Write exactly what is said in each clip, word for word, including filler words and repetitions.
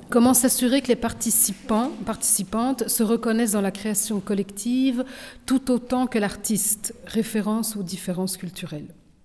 Comment s'assurer que les participants, participantes se reconnaissent dans la création collective tout autant que l'artiste, référence aux différences culturelles?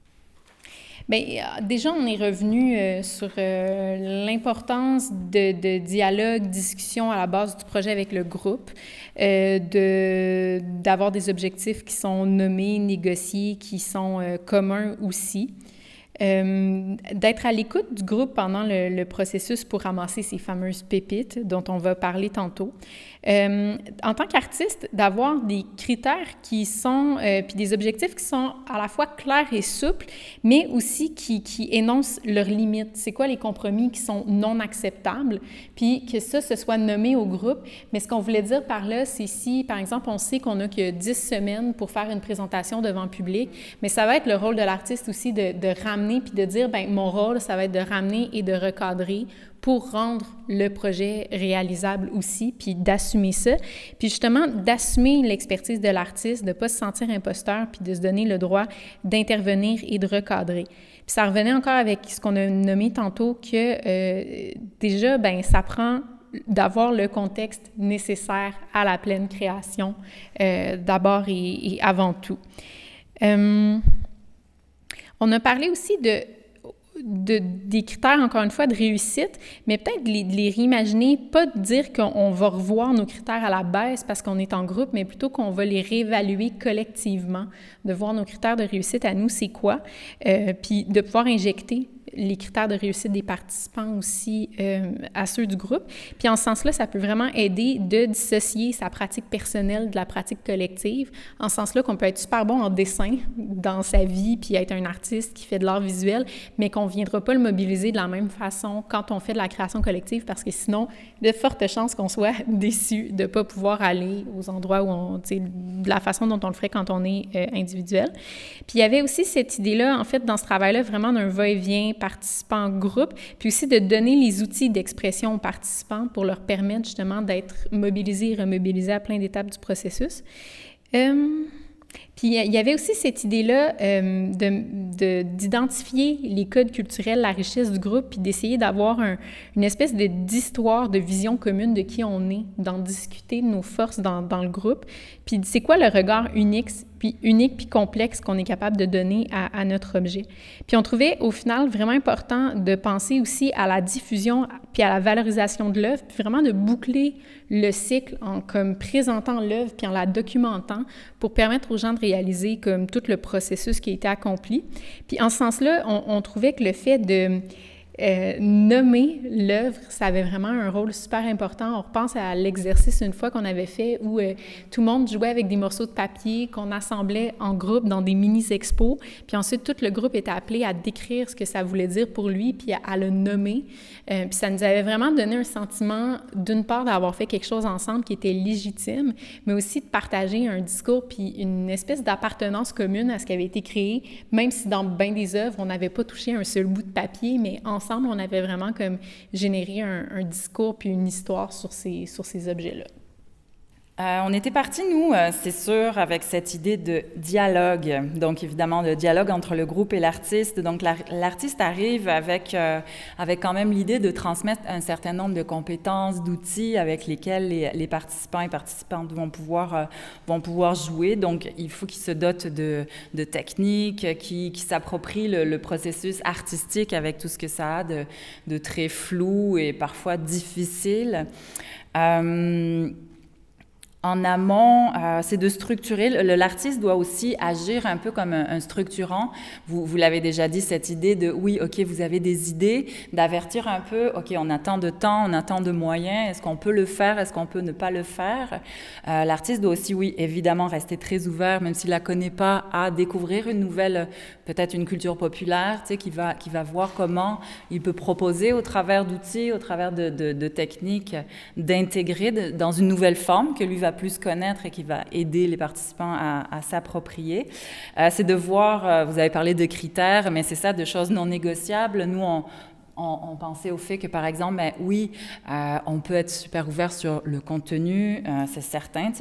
Bien, déjà, on est revenu euh, sur euh, l'importance de, de dialogue, discussion à la base du projet avec le groupe, euh, de, d'avoir des objectifs qui sont nommés, négociés, qui sont euh, communs aussi. Euh, d'être à l'écoute du groupe pendant le, le processus pour ramasser ces fameuses pépites dont on va parler tantôt. Euh, en tant qu'artiste, d'avoir des critères qui sont, euh, puis des objectifs qui sont à la fois clairs et souples, mais aussi qui, qui énoncent leurs limites. C'est quoi les compromis qui sont non acceptables, puis que ça, ce soit nommé au groupe. Mais ce qu'on voulait dire par là, c'est si, par exemple, on sait qu'on n'a que dix semaines pour faire une présentation devant le public, mais ça va être le rôle de l'artiste aussi de, de ramener, puis de dire, bien, mon rôle, ça va être de ramener et de recadrer pour rendre le projet réalisable aussi, puis d'assumer ça. Puis justement, d'assumer l'expertise de l'artiste, de ne pas se sentir imposteur, puis de se donner le droit d'intervenir et de recadrer. Puis ça revenait encore avec ce qu'on a nommé tantôt, que euh, déjà, bien, ça prend d'avoir le contexte nécessaire à la pleine création, euh, d'abord et, et avant tout. Euh, on a parlé aussi de De, des critères, encore une fois, de réussite, mais peut-être de les, de les réimaginer, pas de dire qu'on va revoir nos critères à la baisse parce qu'on est en groupe, mais plutôt qu'on va les réévaluer collectivement, de voir nos critères de réussite à nous, c'est quoi, euh, puis de pouvoir injecter les critères de réussite des participants aussi euh, à ceux du groupe. Puis en ce sens-là, ça peut vraiment aider de dissocier sa pratique personnelle de la pratique collective. En ce sens-là, qu'on peut être super bon en dessin dans sa vie, puis être un artiste qui fait de l'art visuel, mais qu'on ne viendra pas le mobiliser de la même façon quand on fait de la création collective, parce que sinon, de fortes chances qu'on soit déçu de ne pas pouvoir aller aux endroits où on, tu sais, de la façon dont on le ferait quand on est euh, individuel. Puis il y avait aussi cette idée-là, en fait, dans ce travail-là, vraiment d'un va-et-vient participants groupe, puis aussi de donner les outils d'expression aux participants pour leur permettre justement d'être mobilisés et remobilisés à plein d'étapes du processus. Euh, puis il y avait aussi cette idée-là euh, de, de, d'identifier les codes culturels, la richesse du groupe, puis d'essayer d'avoir un, une espèce de, d'histoire, de vision commune de qui on est, d'en discuter de nos forces dans, dans le groupe, puis c'est quoi le regard unique, puis unique puis complexe qu'on est capable de donner à, à notre objet. Puis on trouvait au final vraiment important de penser aussi à la diffusion puis à la valorisation de l'œuvre, puis vraiment de boucler le cycle en comme présentant l'œuvre puis en la documentant pour permettre aux gens de réaliser comme tout le processus qui a été accompli. Puis en ce sens-là, on, on trouvait que le fait de Euh, nommer l'œuvre, ça avait vraiment un rôle super important. On repense à l'exercice une fois qu'on avait fait où euh, tout le monde jouait avec des morceaux de papier qu'on assemblait en groupe dans des mini-expos. Puis ensuite, tout le groupe était appelé à décrire ce que ça voulait dire pour lui puis à, à le nommer. Euh, puis ça nous avait vraiment donné un sentiment, d'une part, d'avoir fait quelque chose ensemble qui était légitime, mais aussi de partager un discours puis une espèce d'appartenance commune à ce qui avait été créé, même si dans bien des œuvres, on n'avait pas touché un seul bout de papier, mais ensemble, Ensemble, on avait vraiment comme généré un, un discours puis une histoire sur ces, sur ces objets-là. Euh, on était partis, nous, euh, c'est sûr, avec cette idée de dialogue. Donc, évidemment, le dialogue entre le groupe et l'artiste. Donc, l'ar- l'artiste arrive avec, euh, avec quand même l'idée de transmettre un certain nombre de compétences, d'outils avec lesquels les, les participants et participantes vont pouvoir, euh, vont pouvoir jouer. Donc, il faut qu'ils se dotent de, de techniques, qu'ils, qu'ils s'approprient le, le processus artistique avec tout ce que ça a de, de très flou et parfois difficile. Euh, En amont, euh, c'est de structurer. Le, l'artiste doit aussi agir un peu comme un, un structurant. Vous, vous l'avez déjà dit, cette idée de, oui, OK, vous avez des idées, d'avertir un peu, OK, on a tant de temps, on a tant de moyens, est-ce qu'on peut le faire, est-ce qu'on peut ne pas le faire? Euh, l'artiste doit aussi, oui, évidemment, rester très ouvert, même s'il ne la connaît pas, à découvrir une nouvelle, peut-être une culture populaire, tu sais, qui va, qui va voir comment il peut proposer au travers d'outils, au travers de, de, de techniques, d'intégrer de, dans une nouvelle forme que lui va plus connaître et qui va aider les participants à, à s'approprier. Euh, c'est de voir, euh, vous avez parlé de critères, mais c'est ça, de choses non négociables. Nous, on, on, on pensait au fait que, par exemple, ben, oui, euh, on peut être super ouvert sur le contenu, euh, c'est certain, tu sais, tout,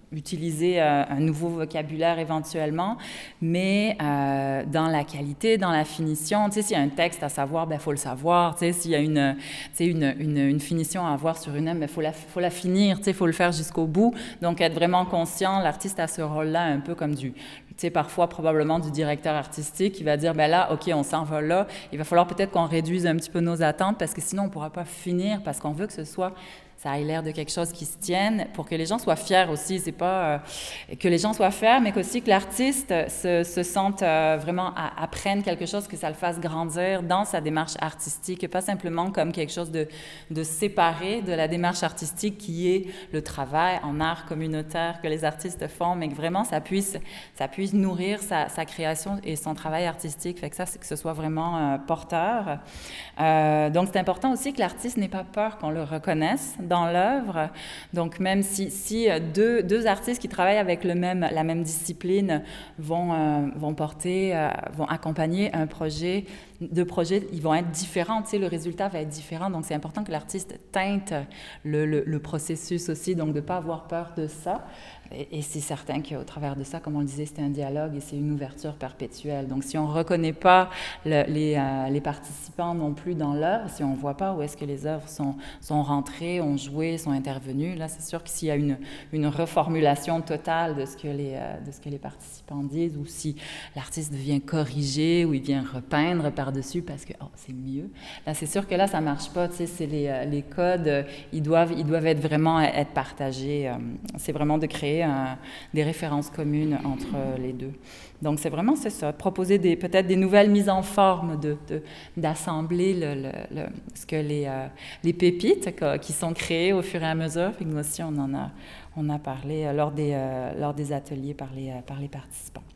utiliser euh, un nouveau vocabulaire éventuellement, mais euh, dans la qualité, dans la finition, tu sais, s'il y a un texte à savoir, ben, il faut le savoir, tu sais, s'il y a une, tu sais, une, une, une finition à avoir sur une œuvre, ben, il faut la, faut la finir, tu sais, il faut le faire jusqu'au bout, donc être vraiment conscient, l'artiste a ce rôle-là un peu comme du, tu sais, parfois probablement du directeur artistique qui va dire, ben là, OK, on s'envole là, il va falloir peut-être qu'on réduise un petit peu nos attentes parce que sinon on ne pourra pas finir, parce qu'on veut que ce soit ça ait l'air de quelque chose qui se tienne, pour que les gens soient fiers aussi. C'est pas euh, que les gens soient fiers, mais qu'aussi que l'artiste se, se sente euh, vraiment, à, apprenne quelque chose, que ça le fasse grandir dans sa démarche artistique, et pas simplement comme quelque chose de, de séparé de la démarche artistique qui est le travail en art communautaire que les artistes font, mais que vraiment ça puisse, ça puisse nourrir sa, sa création et son travail artistique. Fait que ça, c'est que ce soit vraiment euh, porteur. Euh, donc, c'est important aussi que l'artiste n'ait pas peur qu'on le reconnaisse dans l'œuvre. Donc, même si, si deux, deux artistes qui travaillent avec le même, la même discipline vont, euh, vont porter, euh, vont accompagner un projet, deux projets, ils vont être différents, tu sais, le résultat va être différent. Donc, c'est important que l'artiste teinte le, le, le processus aussi, donc de ne pas avoir peur de ça. Et, et c'est certain qu'au travers de ça, comme on le disait, c'est un dialogue et c'est une ouverture perpétuelle. Donc, si on ne reconnaît pas le, les, euh, les participants non plus dans l'œuvre, si on ne voit pas où est-ce que les œuvres sont, sont rentrées, ont joué, sont intervenues, là, c'est sûr que s'il y a une, une reformulation totale de ce, que les, euh, de ce que les participants disent, ou si l'artiste vient corriger ou il vient repeindre par-dessus parce que oh, c'est mieux, là, c'est sûr que là, ça ne marche pas. Tu sais, c'est les, euh, les codes, euh, ils, doivent, ils doivent être vraiment être partagés. Euh, c'est vraiment de créer un, des références communes entre euh, les deux. Donc, c'est vraiment, c'est ça, proposer des, peut-être des nouvelles mises en forme, de, de, d'assembler le, le, le, ce que les, euh, les pépites que, qui sont créées au fur et à mesure. Puis nous aussi, on en a, on a parlé euh, lors, des, euh, lors des ateliers par les, euh, par les participants.